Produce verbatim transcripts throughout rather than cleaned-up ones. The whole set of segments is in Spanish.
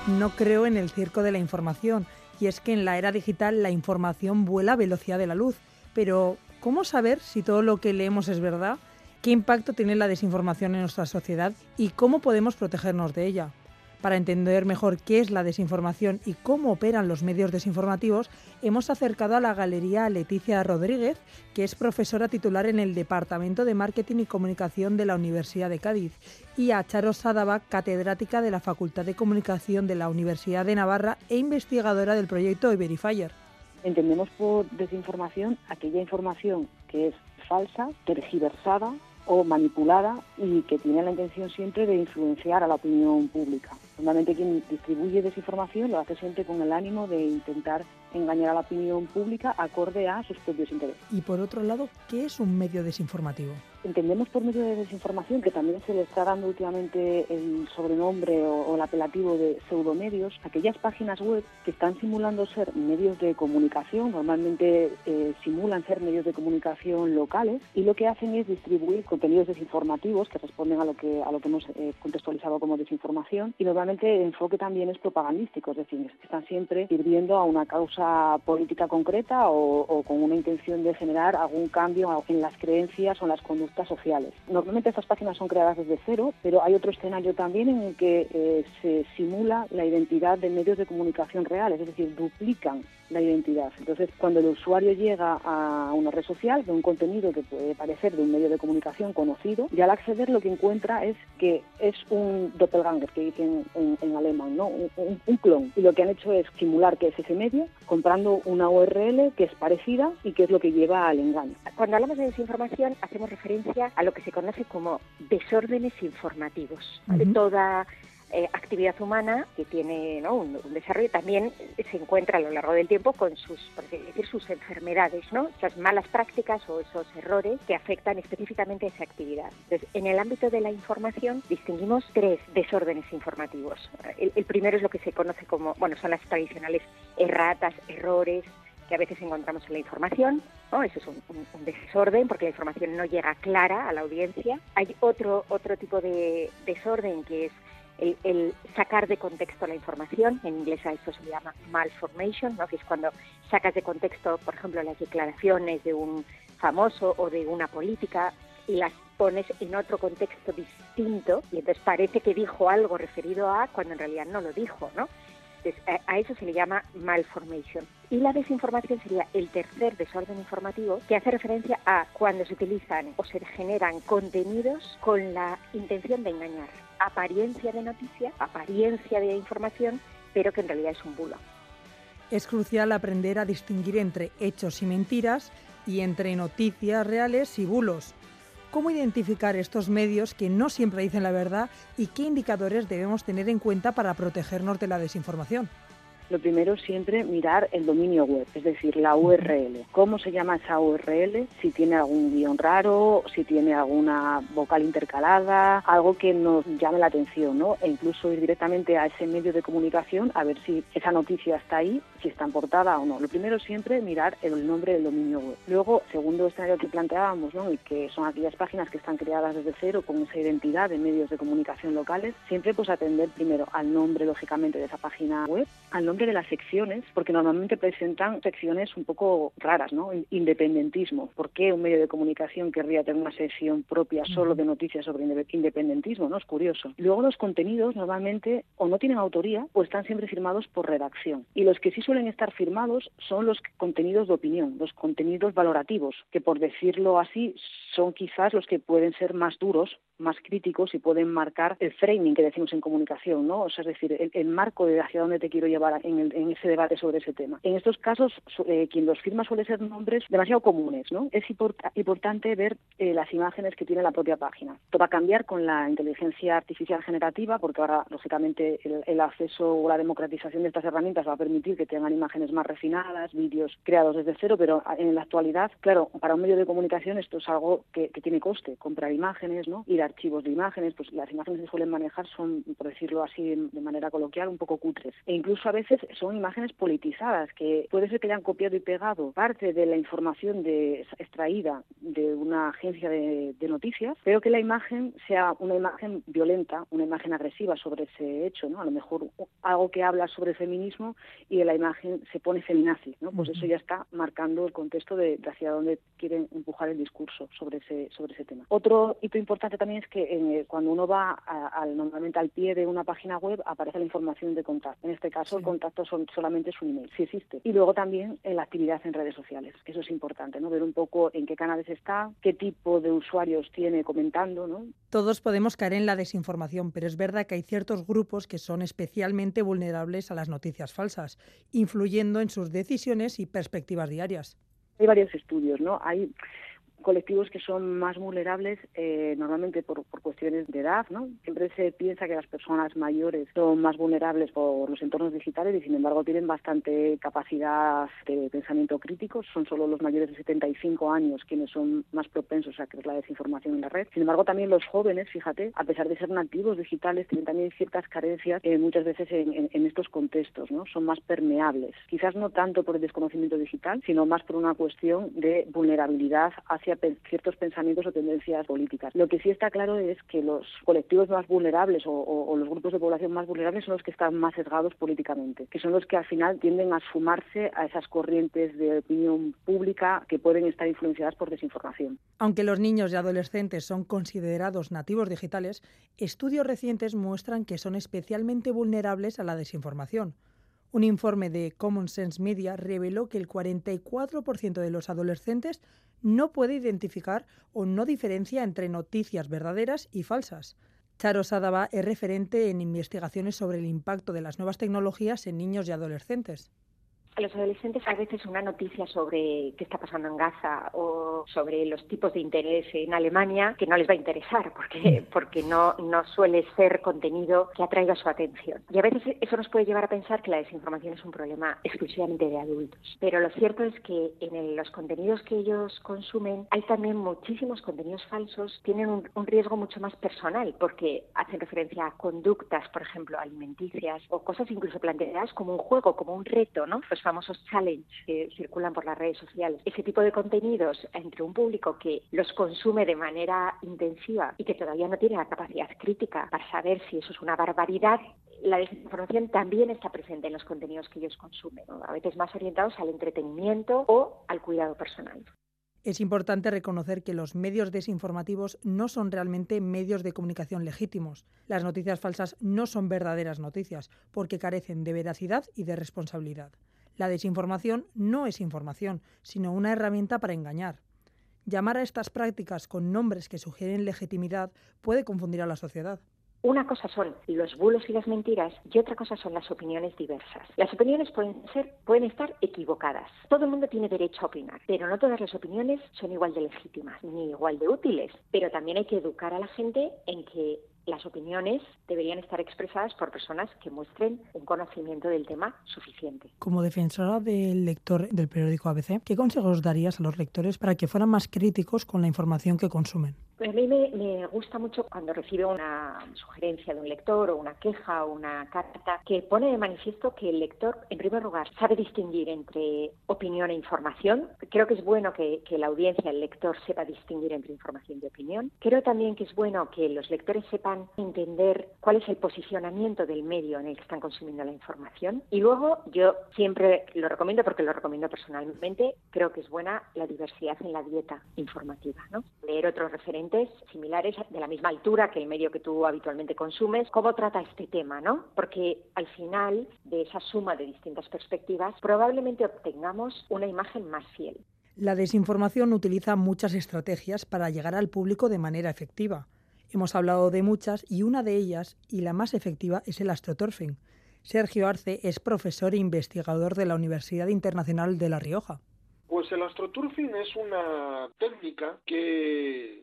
No creo en el circo de la información, y es que en la era digital la información vuela a velocidad de la luz. Pero, ¿cómo saber si todo lo que leemos es verdad? ¿Qué impacto tiene la desinformación en nuestra sociedad? ¿Y cómo podemos protegernos de ella? Para entender mejor qué es la desinformación y cómo operan los medios desinformativos, hemos acercado a la galería a Leticia Rodríguez, que es profesora titular en el Departamento de Marketing y Comunicación de la Universidad de Cádiz, y a Charo Sadaba, catedrática de la Facultad de Comunicación de la Universidad de Navarra e investigadora del proyecto Verifier. Entendemos por desinformación aquella información que es falsa, tergiversada o manipulada y que tiene la intención siempre de influenciar a la opinión pública. Normalmente quien distribuye desinformación lo hace siempre con el ánimo de intentar engañar a la opinión pública acorde a sus propios intereses. Y por otro lado, ¿qué es un medio desinformativo? Entendemos por medio de desinformación, que también se le está dando últimamente el sobrenombre o, o el apelativo de pseudomedios, aquellas páginas web que están simulando ser medios de comunicación, normalmente eh, simulan ser medios de comunicación locales, y lo que hacen es distribuir contenidos desinformativos que responden a lo que a lo que hemos eh, contextualizado como desinformación, y normalmente el enfoque también es propagandístico, es decir, están siempre sirviendo a una causa política concreta o, o con una intención de generar algún cambio en las creencias o en las conductas sociales. Normalmente estas páginas son creadas desde cero, pero hay otro escenario también en el que eh, se simula la identidad de medios de comunicación reales, es decir, duplican la identidad. Entonces, cuando el usuario llega a una red social, ve un contenido que puede parecer de un medio de comunicación conocido, y al acceder lo que encuentra es que es un doppelganger, que dicen en, en alemán, ¿no? Un, un, un clon. Y lo que han hecho es simular que es ese medio, comprando una U R L que es parecida y que es lo que lleva al engaño. Cuando hablamos de desinformación, hacemos referencia a lo que se conoce como desórdenes informativos. ¿Vale? Uh-huh. Toda eh, actividad humana que tiene, ¿no?, un, un desarrollo también se encuentra a lo largo del tiempo con sus, por así decir, sus enfermedades, ¿no? Esas malas prácticas o esos errores que afectan específicamente a esa actividad. Entonces, en el ámbito de la información distinguimos tres desórdenes informativos. El, el primero es lo que se conoce como, bueno, son las tradicionales erratas, errores que a veces encontramos en la información, ¿no? Eso es un, un, un desorden porque la información no llega clara a la audiencia. Hay otro otro tipo de desorden que es el, el sacar de contexto la información. En inglés a esto se le llama malformation, ¿no? Que es cuando sacas de contexto, por ejemplo, las declaraciones de un famoso o de una política y las pones en otro contexto distinto y entonces parece que dijo algo referido a cuando en realidad no lo dijo, ¿no? Entonces, a, a eso se le llama malformation. Y la desinformación sería el tercer desorden informativo, que hace referencia a cuando se utilizan o se generan contenidos con la intención de engañar. Apariencia de noticia, apariencia de información, pero que en realidad es un bulo. Es crucial aprender a distinguir entre hechos y mentiras y entre noticias reales y bulos. ¿Cómo identificar estos medios que no siempre dicen la verdad y qué indicadores debemos tener en cuenta para protegernos de la desinformación? Lo primero es siempre mirar el dominio web, es decir, la U R L. ¿Cómo se llama esa U R L? Si tiene algún guión raro, si tiene alguna vocal intercalada, algo que nos llame la atención, ¿no? E incluso ir directamente a ese medio de comunicación a ver si esa noticia está ahí, si está en portada o no. Lo primero es siempre mirar el nombre del dominio web. Luego, segundo escenario que planteábamos, ¿no?, y que son aquellas páginas que están creadas desde cero con esa identidad de medios de comunicación locales, siempre pues atender primero al nombre, lógicamente, de esa página web, al nombre de las secciones, porque normalmente presentan secciones un poco raras, ¿no? Independentismo. ¿Por qué un medio de comunicación querría tener una sección propia solo de noticias sobre independentismo, ¿no? Es curioso. Luego los contenidos normalmente o no tienen autoría o están siempre firmados por redacción. Y los que sí suelen estar firmados son los contenidos de opinión, los contenidos valorativos, que por decirlo así son quizás los que pueden ser más duros, más críticos y pueden marcar el framing que decimos en comunicación, ¿no? O sea, es decir, el, el marco de hacia dónde te quiero llevar en, el, en ese debate sobre ese tema. En estos casos, eh, quien los firma suele ser nombres demasiado comunes, ¿no? Es import- importante ver eh, las imágenes que tiene la propia página. Esto va a cambiar con la inteligencia artificial generativa, porque ahora, lógicamente, el, el acceso o la democratización de estas herramientas va a permitir que tengan imágenes más refinadas, vídeos creados desde cero, pero en la actualidad, claro, para un medio de comunicación esto es algo que, que tiene coste, comprar imágenes, ¿no? Ir a archivos de imágenes, pues las imágenes que suelen manejar son, por decirlo así de manera coloquial, un poco cutres. E incluso a veces son imágenes politizadas, que puede ser que hayan copiado y pegado parte de la información de, extraída de una agencia de, de noticias, pero que la imagen sea una imagen violenta, una imagen agresiva sobre ese hecho, ¿no? A lo mejor algo que habla sobre feminismo y en la imagen se pone feminazi, ¿no? Pues eso ya está marcando el contexto de, de hacia dónde quieren empujar el discurso sobre ese sobre ese tema. Otro hito importante también es que eh, cuando uno va a, a, normalmente al pie de una página web aparece la información de contacto. En este caso, sí. El contacto son, solamente es un email, si existe. Y luego también en la actividad en redes sociales. Eso es importante, ¿no? Ver un poco en qué canales está, qué tipo de usuarios tiene comentando, ¿no? Todos podemos caer en la desinformación, pero es verdad que hay ciertos grupos que son especialmente vulnerables a las noticias falsas, influyendo en sus decisiones y perspectivas diarias. Hay varios estudios, ¿no? Hay colectivos que son más vulnerables eh, normalmente por, por cuestiones de edad, ¿no? Siempre se piensa que las personas mayores son más vulnerables por los entornos digitales y sin embargo tienen bastante capacidad de pensamiento crítico. Son solo los mayores de setenta y cinco años quienes son más propensos a creer la desinformación en la red. Sin embargo también los jóvenes, fíjate, a pesar de ser nativos digitales, tienen también ciertas carencias eh, muchas veces en, en, en estos contextos, ¿no? Son más permeables. Quizás no tanto por el desconocimiento digital, sino más por una cuestión de vulnerabilidad hacia ciertos pensamientos o tendencias políticas. Lo que sí está claro es que los colectivos más vulnerables o, o, o los grupos de población más vulnerables son los que están más sesgados políticamente, que son los que al final tienden a sumarse a esas corrientes de opinión pública que pueden estar influenciadas por desinformación. Aunque los niños y adolescentes son considerados nativos digitales, estudios recientes muestran que son especialmente vulnerables a la desinformación. Un informe de Common Sense Media reveló que el cuarenta y cuatro por ciento de los adolescentes no puede identificar o no diferencia entre noticias verdaderas y falsas. Charo Sadaba es referente en investigaciones sobre el impacto de las nuevas tecnologías en niños y adolescentes. A los adolescentes a veces una noticia sobre qué está pasando en Gaza o sobre los tipos de interés en Alemania que no les va a interesar porque, porque no, no suele ser contenido que atraiga su atención. Y a veces eso nos puede llevar a pensar que la desinformación es un problema exclusivamente de adultos. Pero lo cierto es que en el, los contenidos que ellos consumen hay también muchísimos contenidos falsos, tienen un, un riesgo mucho más personal porque hacen referencia a conductas, por ejemplo, alimenticias o cosas incluso planteadas como un juego, como un reto, ¿no? Pues famosos challenge que circulan por las redes sociales. Ese tipo de contenidos entre un público que los consume de manera intensiva y que todavía no tiene la capacidad crítica para saber si eso es una barbaridad, la desinformación también está presente en los contenidos que ellos consumen, ¿no? A veces más orientados al entretenimiento o al cuidado personal. Es importante reconocer que los medios desinformativos no son realmente medios de comunicación legítimos. Las noticias falsas no son verdaderas noticias porque carecen de veracidad y de responsabilidad. La desinformación no es información, sino una herramienta para engañar. Llamar a estas prácticas con nombres que sugieren legitimidad puede confundir a la sociedad. Una cosa son los bulos y las mentiras y otra cosa son las opiniones diversas. Las opiniones pueden ser, pueden estar equivocadas. Todo el mundo tiene derecho a opinar, pero no todas las opiniones son igual de legítimas ni igual de útiles. Pero también hay que educar a la gente en que las opiniones deberían estar expresadas por personas que muestren un conocimiento del tema suficiente. Como defensora del lector del periódico A B C, ¿qué consejos darías a los lectores para que fueran más críticos con la información que consumen? Pues a mí me, me gusta mucho cuando recibo una sugerencia de un lector o una queja o una carta que pone de manifiesto que el lector, en primer lugar, sabe distinguir entre opinión e información. Creo que es bueno que, que la audiencia, el lector, sepa distinguir entre información y opinión. Creo también que es bueno que los lectores sepan entender cuál es el posicionamiento del medio en el que están consumiendo la información. Y luego, yo siempre lo recomiendo porque lo recomiendo personalmente, creo que es buena la diversidad en la dieta informativa, ¿no? Leer otros referentes similares de la misma altura que el medio que tú habitualmente consumes, cómo trata este tema, ¿no? Porque al final de esa suma de distintas perspectivas probablemente obtengamos una imagen más fiel. La desinformación utiliza muchas estrategias para llegar al público de manera efectiva. Hemos hablado de muchas y una de ellas, y la más efectiva, es el astroturfing. Sergio Arce es profesor e investigador de la Universidad Internacional de La Rioja. Pues el astroturfing es una técnica que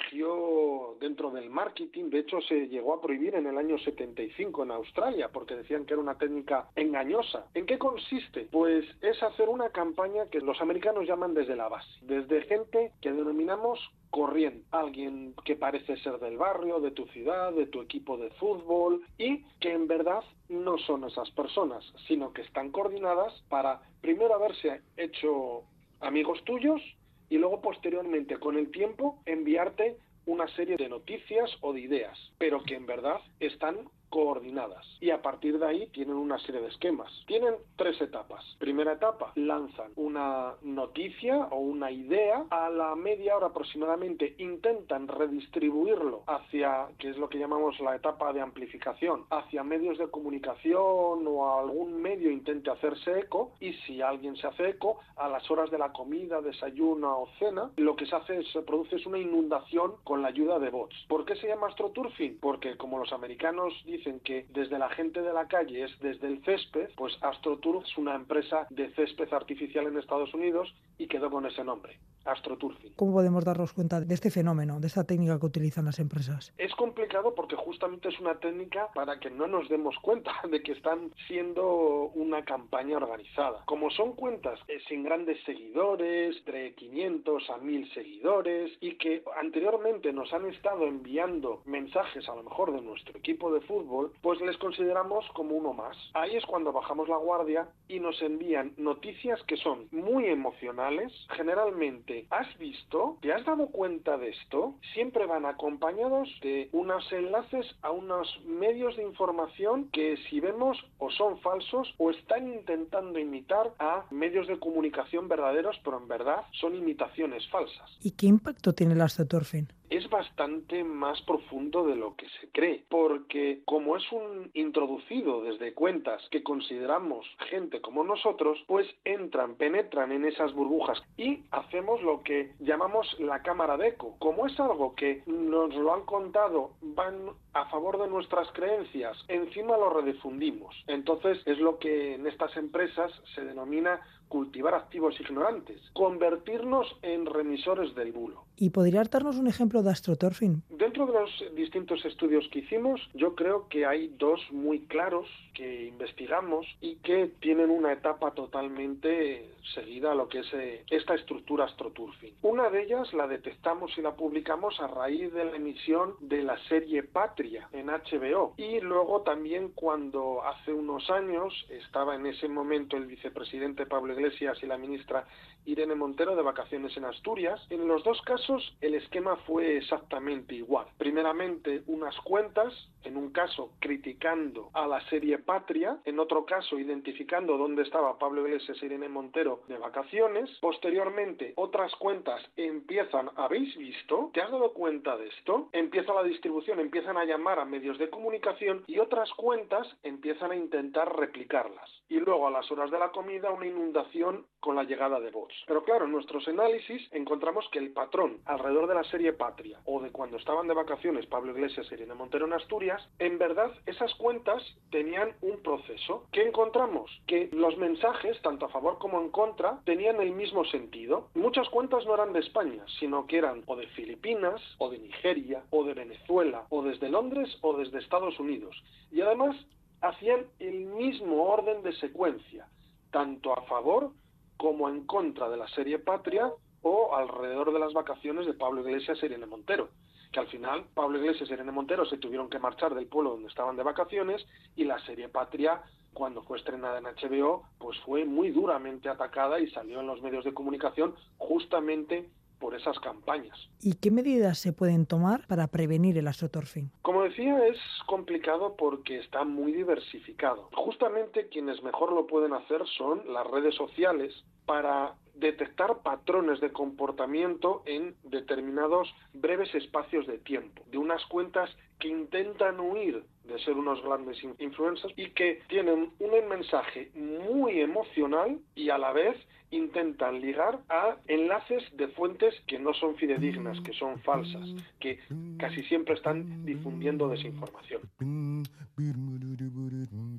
surgió dentro del marketing. De hecho, se llegó a prohibir en el año setenta y cinco en Australia porque decían que era una técnica engañosa. ¿En qué consiste? Pues es hacer una campaña que los americanos llaman desde la base, desde gente que denominamos corriente, alguien que parece ser del barrio, de tu ciudad, de tu equipo de fútbol, y que en verdad no son esas personas, sino que están coordinadas para primero haberse hecho amigos tuyos y luego posteriormente, con el tiempo, enviarte una serie de noticias o de ideas, pero que en verdad están coordinadas, y a partir de ahí tienen una serie de esquemas. Tienen tres etapas. Primera etapa, lanzan una noticia o una idea, a la media hora aproximadamente intentan redistribuirlo hacia, que es lo que llamamos la etapa de amplificación, hacia medios de comunicación o a algún medio intente hacerse eco, y si alguien se hace eco, a las horas de la comida, desayuno o cena, lo que se hace es, se produce es una inundación con la ayuda de bots. ¿Por qué se llama astroturfing? Porque como los americanos dicen que desde la gente de la calle es desde el césped, pues AstroTurf es una empresa de césped artificial en Estados Unidos y quedó con ese nombre, AstroTurfing. ¿Cómo podemos darnos cuenta de este fenómeno, de esta técnica que utilizan las empresas? Es complicado porque justamente es una técnica para que no nos demos cuenta de que están siendo una campaña organizada. Como son cuentas eh, sin grandes seguidores, entre quinientos a mil seguidores, y que anteriormente nos han estado enviando mensajes a lo mejor de nuestro equipo de fútbol, pues les consideramos como uno más. Ahí es cuando bajamos la guardia y nos envían noticias que son muy emocionales. Generalmente, ¿has visto? ¿Te has dado cuenta de esto? Siempre van acompañados de unos enlaces a unos medios de información que, si vemos, o son falsos o están intentando imitar a medios de comunicación verdaderos, pero en verdad son imitaciones falsas. ¿Y qué impacto tiene el astroturfing? Es bastante más profundo de lo que se cree, porque como es un introducido desde cuentas que consideramos gente como nosotros, pues entran, penetran en esas burbujas y hacemos lo que llamamos la cámara de eco. Como es algo que nos lo han contado, van a favor de nuestras creencias, encima lo redifundimos. Entonces es lo que en estas empresas se denomina cultivar activos ignorantes, convertirnos en remisores del bulo. ¿Y podrías darnos un ejemplo de astroturfing? Dentro de los distintos estudios que hicimos, yo creo que hay dos muy claros que investigamos y que tienen una etapa totalmente seguida a lo que es eh, esta estructura astroturfing. Una de ellas la detectamos y la publicamos a raíz de la emisión de la serie Patria en H B O, y luego también cuando hace unos años estaba en ese momento el vicepresidente Pablo Iglesias y la ministra Irene Montero de vacaciones en Asturias. En los dos casos el esquema fue exactamente igual. Primeramente unas cuentas, en un caso criticando a la serie Patria, en otro caso identificando dónde estaba Pablo Iglesias e Irene Montero de vacaciones. Posteriormente otras cuentas empiezan, ¿habéis visto? ¿Te has dado cuenta de esto? Empieza la distribución, empiezan a llamar a medios de comunicación y otras cuentas empiezan a intentar replicarlas. Y luego a las horas de la comida una inundación con la llegada de bots. Pero claro, en nuestros análisis encontramos que el patrón alrededor de la serie Patria o de cuando estaban de vacaciones Pablo Iglesias e Irene Montero en Asturias, en verdad esas cuentas tenían un proceso. ¿Qué encontramos? Que los mensajes, tanto a favor como en contra, tenían el mismo sentido. Muchas cuentas no eran de España, sino que eran o de Filipinas, o de Nigeria, o de Venezuela, o desde Londres, o desde Estados Unidos. Y además hacían el mismo orden de secuencia, tanto a favor como en contra de la serie Patria o alrededor de las vacaciones de Pablo Iglesias e Irene Montero, que al final Pablo Iglesias e Irene Montero se tuvieron que marchar del pueblo donde estaban de vacaciones, y la serie Patria, cuando fue estrenada en H B O, pues fue muy duramente atacada y salió en los medios de comunicación justamente por esas campañas. ¿Y qué medidas se pueden tomar para prevenir el astroturfing? Como decía, es complicado porque está muy diversificado. Justamente quienes mejor lo pueden hacer son las redes sociales, para detectar patrones de comportamiento en determinados breves espacios de tiempo, de unas cuentas que intentan huir de ser unos grandes influencers y que tienen un mensaje muy emocional y a la vez intentan ligar a enlaces de fuentes que no son fidedignas, que son falsas, que casi siempre están difundiendo desinformación.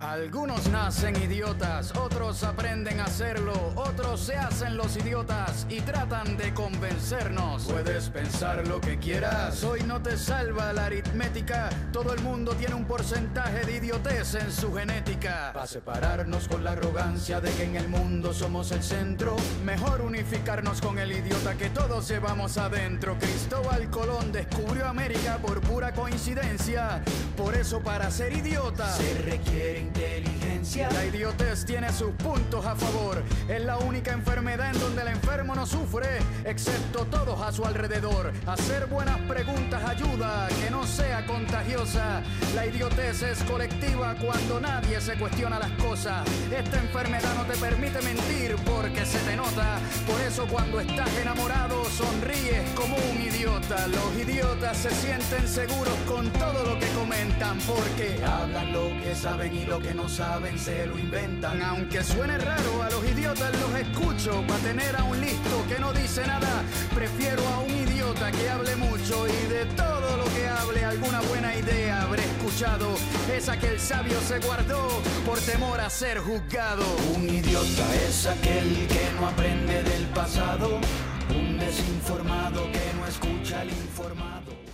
Algunos nacen idiotas, otros aprenden a hacerlo, otros se hacen los idiotas y tratan de convencernos. Puedes pensar lo que quieras, hoy no te salva la aritmética. Todo el mundo tiene un porcentaje de idiotez en su genética. Para separarnos con la arrogancia de que en el mundo somos el centro, mejor unificarnos con el idiota que todos llevamos adentro. Cristóbal Colón descubrió América por pura coincidencia. Por eso para ser idiota se requiere inteligencia. La idiotez tiene sus puntos a favor. Es la única enfermedad en donde el enfermo no sufre, excepto todos a su alrededor. Hacer buenas preguntas ayuda a que no sea contagiosa. La idiotez es colectiva cuando nadie se cuestiona las cosas. Esta enfermedad no te permite mentir porque se te nota. Por eso cuando estás enamorado sonríes como un idiota. Los idiotas se sienten seguros con todo lo que comentan porque hablan lo que saben y lo que no saben se lo inventan. Aunque suene raro, a los idiotas los escucho. Para tener a un listo que no dice nada, prefiero a un idiota que hable mucho. Y de todo lo que hable, alguna buena idea habré escuchado. Esa que el sabio se guardó por temor a ser juzgado. Un idiota es aquel que no aprende del pasado, un desinformado que no escucha al informado.